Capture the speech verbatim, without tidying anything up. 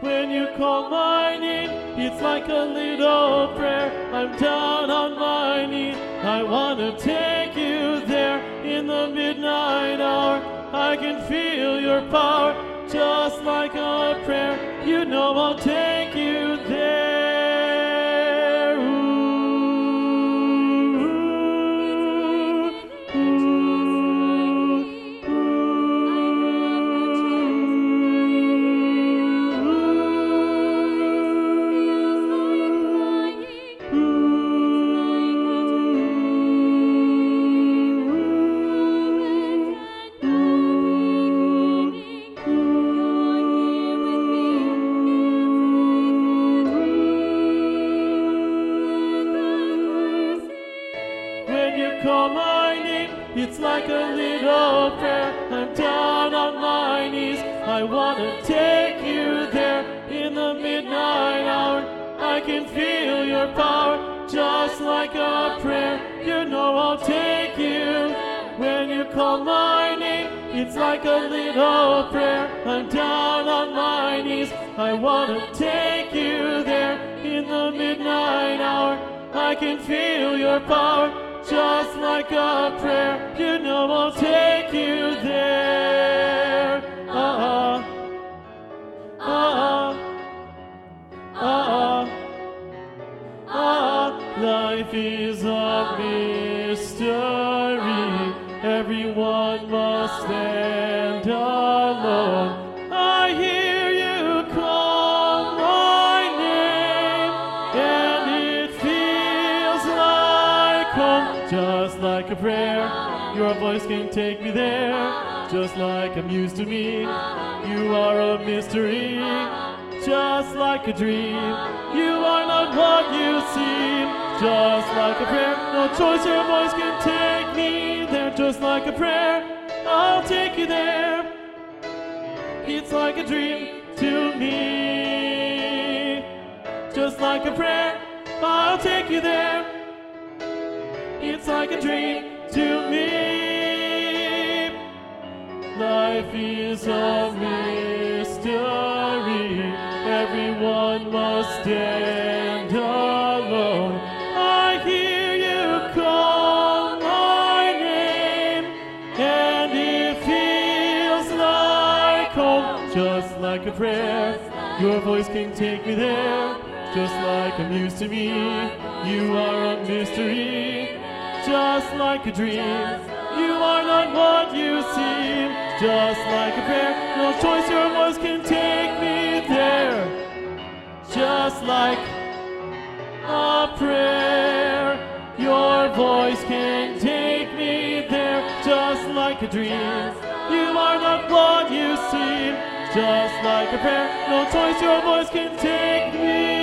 When you call my name, it's like a little prayer. I'm down on my knees. I want to take you there in the midnight hour. I can feel your power, just like a prayer. You know I'll take you there. Ooh, ooh, ooh, When you call my name, it's like a little prayer. I'm down on my knees. I want to take you there in the midnight hour. I can feel your power, just like a prayer. You know I'll take you. When you call my name, it's like a little prayer. I'm down on my knees. I want to take you there in the midnight hour. I can feel your power, just like a prayer. You know I'll take you there. Ah, ah, ah, ah. Life is a mystery. Everyone must stand alone. I hear you call my name, and it feels like home. Just like a prayer, your voice can take me there. Just like a muse to me, you are a mystery. Just like a dream, you are not what you seem. Just like a prayer, no choice, your voice can take me there. Just like a prayer, I'll take you there. It's like a dream to me. Just like a prayer, I'll take you there. It's like a dream to me. Life is a mystery. Everyone must stand alone. I hear you call my name, and it feels like home. Just like a prayer, your voice can take me there. Just like a muse to me, you are a mystery. Just like a dream, you are not what you seem. Just like a prayer, no choice, your voice can take me there. Just like a prayer, your voice can take me there. Just like a dream, you are not what you seem. Just like a prayer, no choice, your voice can take me